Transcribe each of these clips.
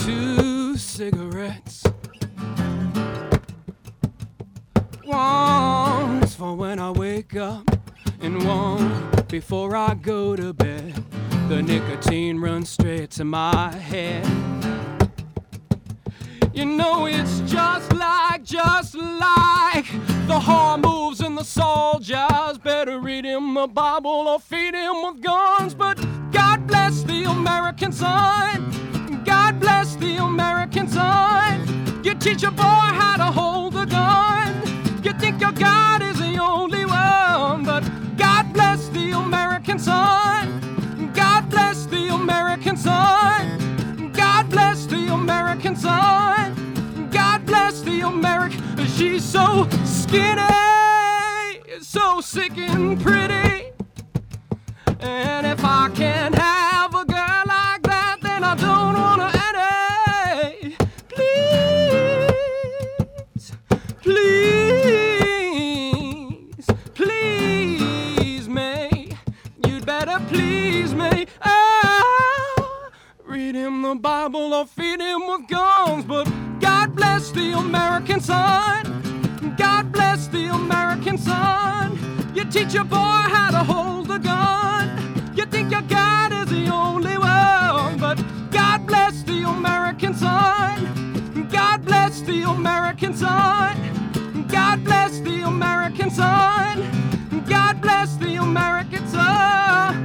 2 cigarettes. One's for when I wake up, and one before I go to bed. The nicotine runs straight to my head. You know it's just like the heart moves in the soldiers. Better read him a Bible or feed him with guns. But God bless the American son. God bless the American son. You teach a boy how to hold a gun. You think your God is the only one. But God bless the American son. God bless the American son. God bless the American son. God bless the American. She's so skinny, so sick and pretty. And if I can't have a girl like that, then I don't want any. Please, please, please me. You'd better please me. Read him the Bible or feed him with guns. But God bless the American son. God bless the American son. You teach a boy how to hold a gun. You think your God is the only one. But God bless the American son. God bless the American son. God bless the American son. God bless the American son.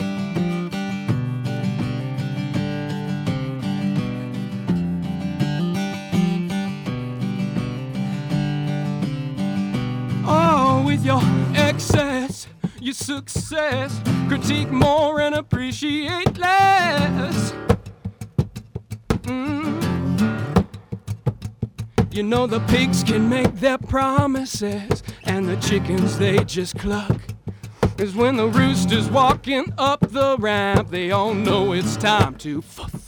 With your excess, your success, critique more and appreciate less. You know the pigs can make their promises, and the chickens they just cluck. 'Cause when the rooster's walking up the ramp, they all know it's time to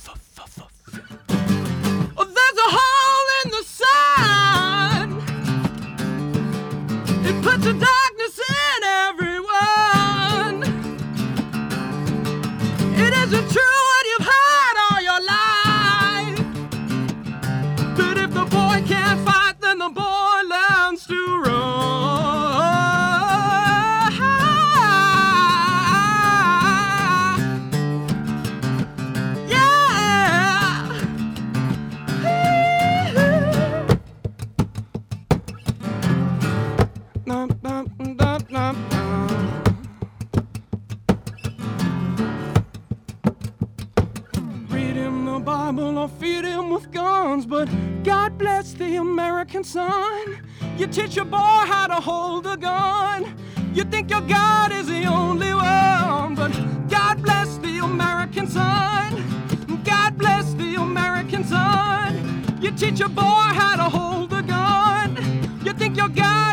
Oh, there's a hole in the sun. It puts a darkness in everyone. It isn't true what you've heard all your life. But if the boy can't fight, then the boy learns to run. Yeah. Read him the Bible or feed him with guns. But God bless the American son. You teach your boy how to hold a gun. You think your God is the only one. But God bless the American son. God bless the American son. You teach your boy how to hold a gun. You think your God